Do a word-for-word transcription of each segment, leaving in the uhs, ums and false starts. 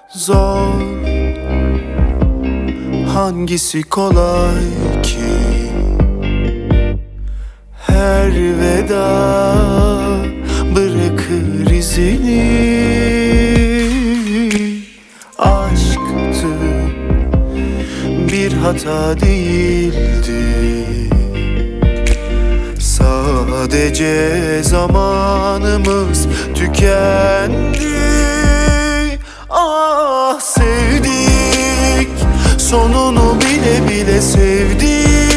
Zor, hangisi kolay ki? Her veda bırakır izini. Aşktı, bir hata değildi. Sadece zamanımız tükendi. Ah, sevdik, sonunu bile bile sevdik.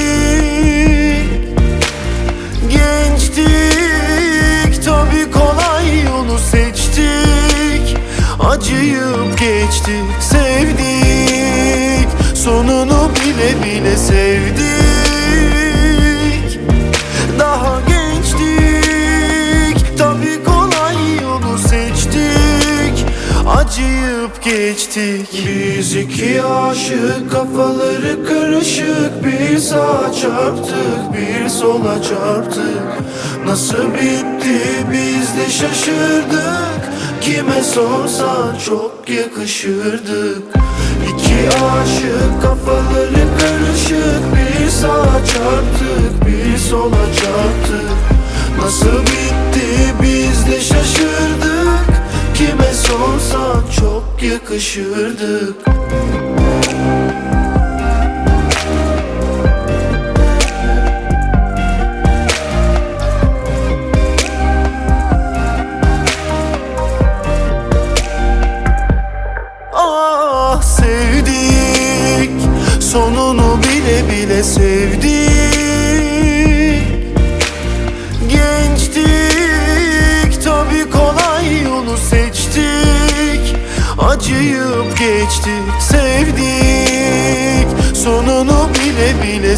Gençtik, tabii kolay yolu seçtik. Acıyıp geçtik, sevdik, sonunu bile bile sevdik. Daha gençtik, tabii kolay yolu seçtik. Acıyıp geçtik. Biz iki aşık, kafaları karışık. Bir sağa çarptık, bir sola çarptık. Nasıl bitti biz de şaşırdık. Kime sorsan çok yakışırdık. İki aşık, kafaları karışık. Bir sağa çarptık, bir sola çarptık. Nasıl bitti biz de şaşırdık. Kime sorsan çok yakışırdık. Ah, sevdik, sonunu bile bile sevdik. Gençtik, tabii kolay yolu seçtik. Acıyıp geçtik, sevdik, sonunu bile bile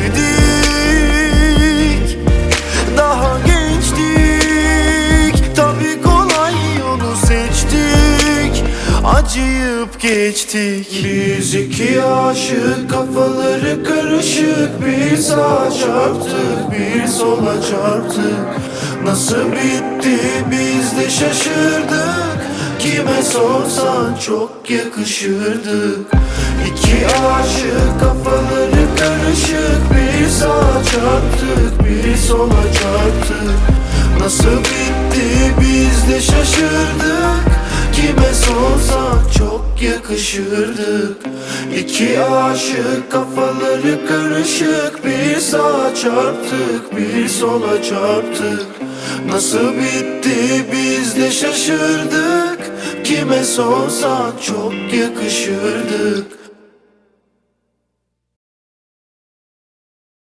sevdik. Daha gençtik, tabii kolay yolu seçtik. Acıyıp geçtik. Biz iki aşık, kafaları karışık. Bir sağa çarptık, bir sola çarptık. Nasıl bitti biz de şaşırdık. Kime sorsan çok yakışırdık. İki aşık, kafaları karışık. Bir sağa çarptık, bir sola çarptık. Nasıl bitti biz de şaşırdık. Kime sorsan çok yakışırdık. İki aşık, kafaları karışık. Bir sağa çarptık, bir sola çarptık. Nasıl bitti biz de şaşırdık. Kime sorsan çok yakışırdık.